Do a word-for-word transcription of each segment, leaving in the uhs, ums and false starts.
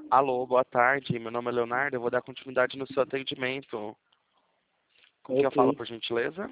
Alô, boa tarde. Meu nome é Leonardo. Eu vou dar continuidade no seu atendimento. Com quem eu falo, Ok. por gentileza?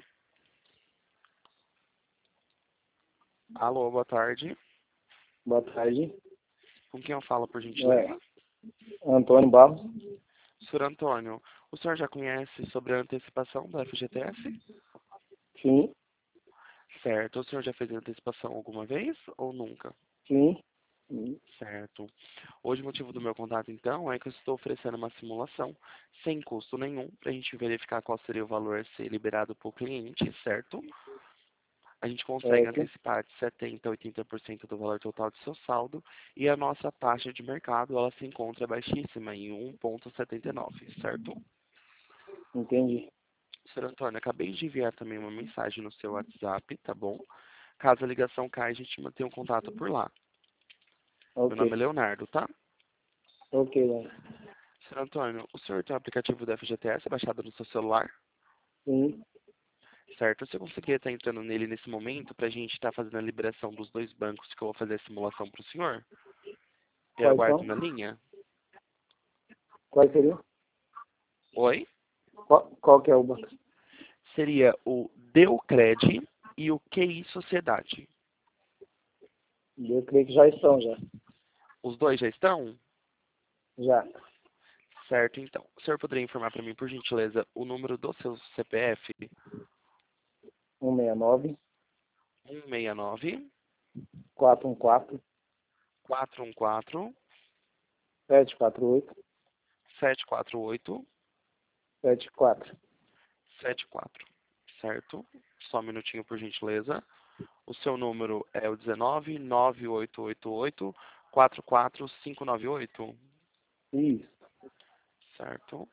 Alô, boa tarde. Boa tarde. Com quem eu falo, por É, gentileza? Antônio Barros? senhor Antônio, o senhor já conhece sobre a antecipação do F G T S? Sim, Certo. O senhor já fez a antecipação alguma vez ou nunca? sim. Sim. Certo. Hoje o motivo do meu contato, então, é que eu estou oferecendo uma simulação sem custo nenhum para a gente verificar qual seria o valor a ser liberado para o cliente, certo? A gente consegue Certo. antecipar de setenta a oitenta por cento do valor total do seu saldo e a nossa taxa de mercado ela se encontra baixíssima em um vírgula setenta e nove, certo? Entendi. senhor Antônio, acabei de enviar também uma mensagem no seu WhatsApp, tá bom? Caso a ligação caia, a gente mantém um contato por lá. Meu Ok. nome é Leonardo, tá? Ok, né? senhor Antônio, o senhor tem o aplicativo do F G T S baixado no seu celular? Sim. Certo? Você conseguiria estar entrando nele nesse momento para a gente estar fazendo a liberação dos dois bancos que eu vou fazer a simulação para o senhor? Eu Quais aguardo são? na linha? Quais seriam? Oi? Qual, qual que é o banco? Seria o Deucred e o Q I Sociedade. Eu creio que já estão, já. Os dois já estão? Já. Certo, então. O senhor poderia informar para mim, por gentileza, o número do seu C P F? um seis nove, um seis nove, quatro um quatro, quatro um quatro, sete quatro oito, sete quatro oito, sete quatro. sete quatro. Certo? Só um minutinho, por gentileza. O seu número é o dezenove, nove oito oito oito, quatro quatro cinco nove oito. Isso. Certo?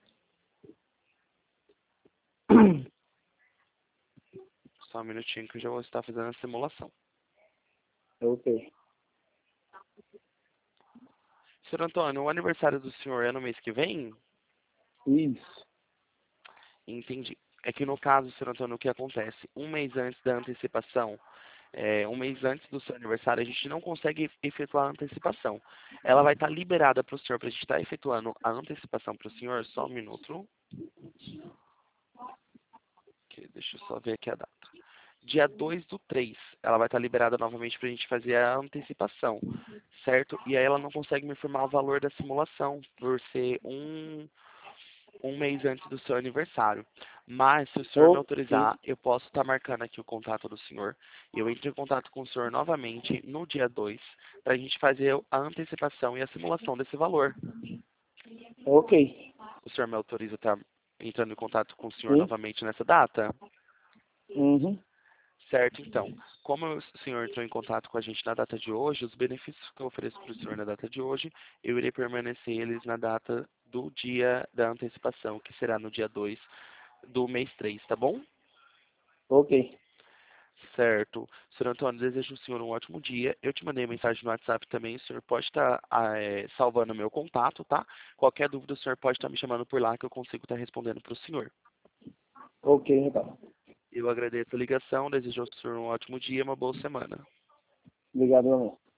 Só um minutinho que eu já vou estar fazendo a simulação. Ok. senhor Antônio, o aniversário do senhor é no mês que vem? Isso. Entendi. É que no caso, senhor Antônio, o que acontece? Um mês antes da antecipação, é, um mês antes do seu aniversário, a gente não consegue efetuar a antecipação. Ela vai estar liberada para o senhor, para a gente estar efetuando a antecipação para o senhor, só um minuto. Ok, deixa eu só ver aqui a data. Dia dois do três, ela vai estar liberada novamente para a gente fazer a antecipação, certo? E aí ela não consegue me informar o valor da simulação, por ser um, um mês antes do seu aniversário. Mas, se o senhor me Ok. autorizar, eu posso estar marcando aqui o contato do senhor. E eu entro em contato com o senhor novamente no dia dois, para a gente fazer a antecipação e a simulação desse valor. Ok. O senhor me autoriza a estar entrando em contato com o senhor Sim. novamente nessa data? Uhum. Certo, então. Como o senhor entrou em contato com a gente na data de hoje, os benefícios que eu ofereço para o senhor na data de hoje, eu irei permanecer eles na data do dia da antecipação, que será no dia dois do mês três, tá bom? Ok. Certo. senhor Antônio, desejo ao senhor um ótimo dia. Eu te mandei mensagem no WhatsApp também, o senhor pode estar ah, é, salvando o meu contato, tá? Qualquer dúvida, o senhor pode estar me chamando por lá que eu consigo estar respondendo para o senhor. Ok, então. Eu agradeço a ligação, desejo ao senhor um ótimo dia e uma boa semana. Obrigado, meu.